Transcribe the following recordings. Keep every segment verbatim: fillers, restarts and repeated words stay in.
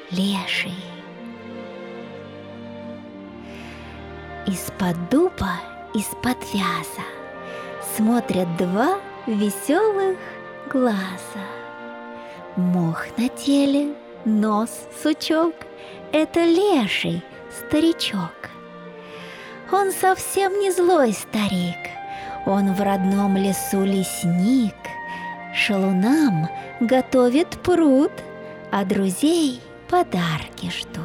леший. Из-под дуба, из-под вяза смотрят два веселых глаза. Мох на теле, нос, сучок — это леший старичок. Он совсем не злой старик, он в родном лесу лесник, шалунам готовит пруд, а друзей подарки ждут.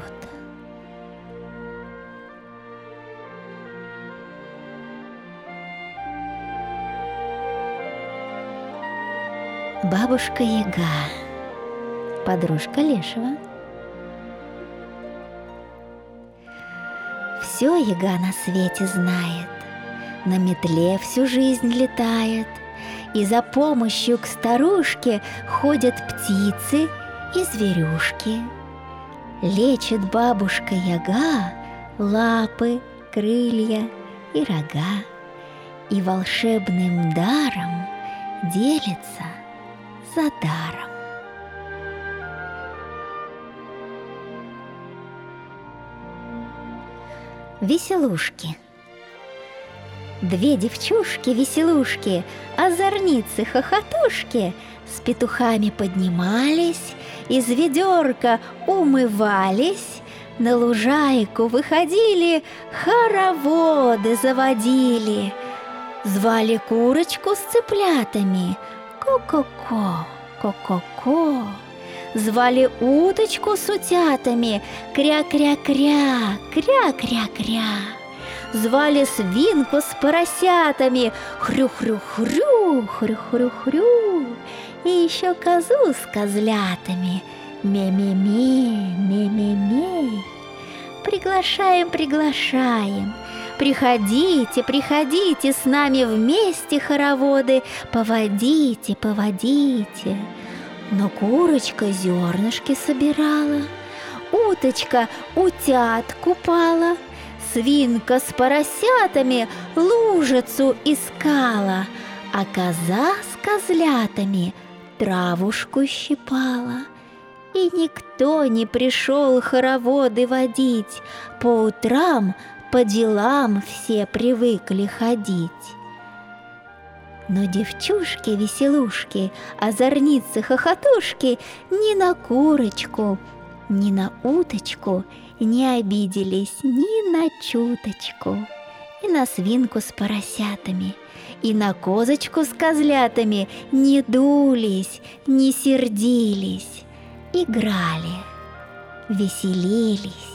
Бабушка Яга, подружка лешего. Все Яга на свете знает, на метле всю жизнь летает, и за помощью к старушке ходят птицы и зверюшки. Лечит бабушка Яга лапы, крылья и рога, и волшебным даром делится за даром. Веселушки. Две девчушки-веселушки, озорницы-хохотушки, с петухами поднимались, из ведерка умывались, на лужайку выходили, хороводы заводили, звали курочку с цыплятами ко-ко-ко, ко-ко-ко, звали уточку с утятами кря-кря-кря, кря-кря-кря, звали свинку с поросятами хрю-хрю-хрю, хрю-хрю-хрю, и еще козу с козлятами ме-ме-ме, ме-ме-ме. Приглашаем, приглашаем, приходите, приходите с нами вместе, хороводы, поводите, поводите. Но курочка зернышки собирала, уточка утят купала, свинка с поросятами лужицу искала, а коза с козлятами травушку щипала. И никто не пришел хороводы водить, по утрам по делам все привыкли ходить. Но девчушки-веселушки, озорницы-хохотушки ни на курочку, ни на уточку не обиделись ни на чуточку. И на свинку с поросятами, и на козочку с козлятами не дулись, не сердились, играли, веселились.